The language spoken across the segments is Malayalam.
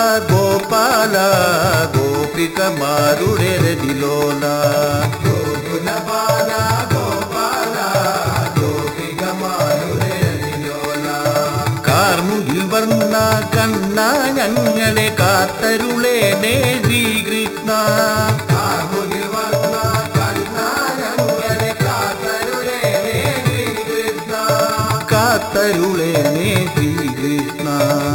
ഗോപാല ഗോപികമാരുടെ രതിലോല ഗോകുലപാല ഗോപാല ഗോപികമാരുടെ രതിലോല കാർമുകിൽ വർണ്ണ കണ്ണ ഞങ്ങളെ കാത്തരുളേനേ ശ്രീകൃഷ്ണ കാർമുകിൽ വർണ്ണ കണ്ണ ഞങ്ങളെ കാത്തരുളേനേ ശ്രീകൃഷ്ണ കാത്തരുളേനേ ശ്രീകൃഷ്ണ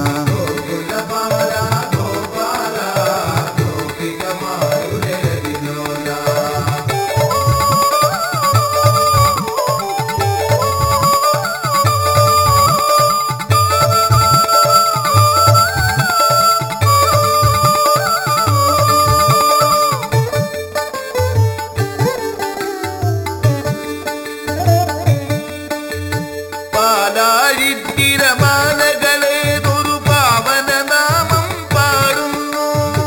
പാലാഴിത്തിരമാലകളേതൊരു പാവനനാമം പാടുന്നു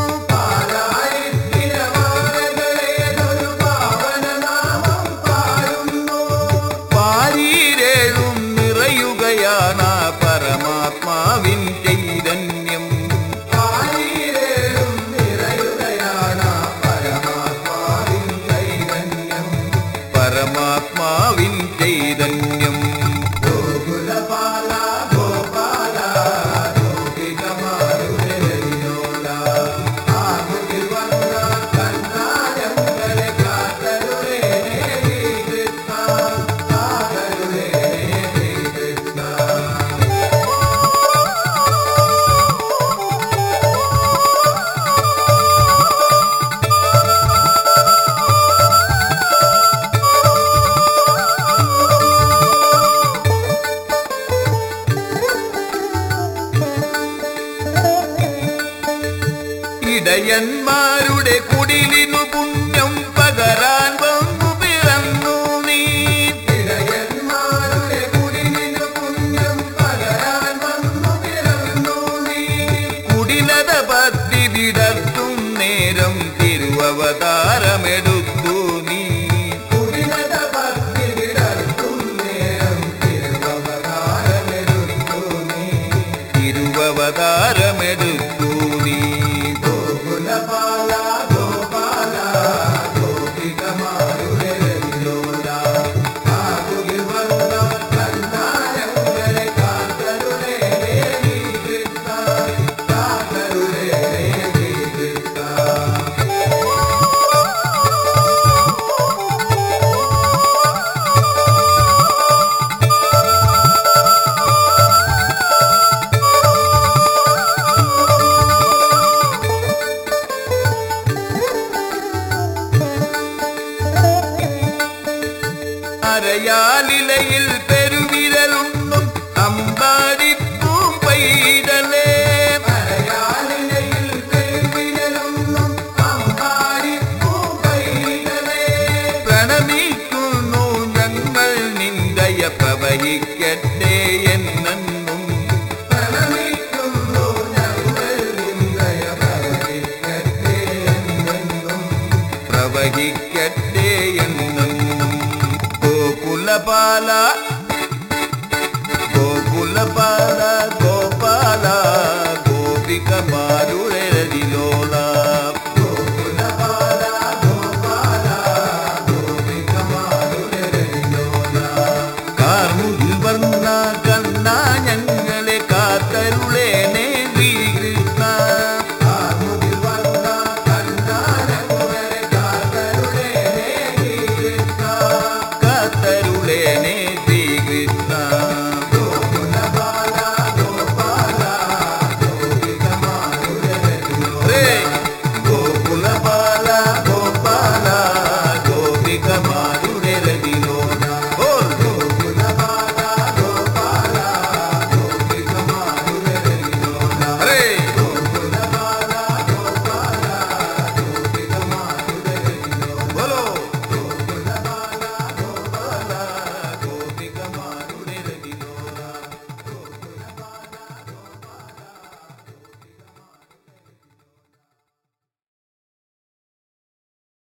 പാലാഴിത്തിരമാലകളേതൊരു പാവനനാമം പാടുന്നു പാരീരേഴും നിറയുകയാണ് പരമാത്മാവിൻ ചൈതന്യം പാരീരേഴും നിറയുകയാണ് പരമാത്മാവിൻ ചൈതന്യം പരമാത്മാവിൻ ചൈതന്യം ഇടയന്മാരുടെ കുടിലിനു പുണ്യം പകരാൻ വന്നു പിറന്നു നീ ഇടയന്മാരുടെ കുടിലിനു പുണ്യം പകരാൻ വന്നു പിറന്നു നീ കുടിലത പത്തി വിടർത്തും നേരം തിരുവവതാരമെടുത്തു നീ കുടിലത പത്തി വിടർത്തും നേരം തിരുവവതാരമെടുത്തു നീ തിരുവവതാരമെടുത്തു നീ ഗോകുലപാല ഗോപാല ഗോപികമാരുടെ രതിലോല കാർമുകിൽ വർണ്ണ കണ്ണ ഞങ്ങളെ കാത്തരുളേനേ ശ്രീകൃഷ്ണ കാത്തരുളേനേ ശ്രീകൃഷ്ണ അരയാലിലയിൽ പെരുവിരലുണ്ണും അമ്പാടിപ്പൂം പൈതലേ അരയാലിലയിൽ പെരുവിരലുണ്ണും അമ്പാടിപ്പൂം പൈതലേ പ്രണമിക്കുന്നു ഞങ്ങൾ നിന്ദയ പ്രവഹിക്കട്ടെ എന്നെന്നും പ്രണമിക്കുന്നു ഞങ്ങൾ നിന്ദയ പ്രവഹിക്കട്ടെ എന്നെന്നും പ്രവഹിക്കട്ടെ എന്നെന്നും ഗോകുലപാല ഗോകുലപാല ഗോപാല ഗോപികമാരുടെ രതിലോല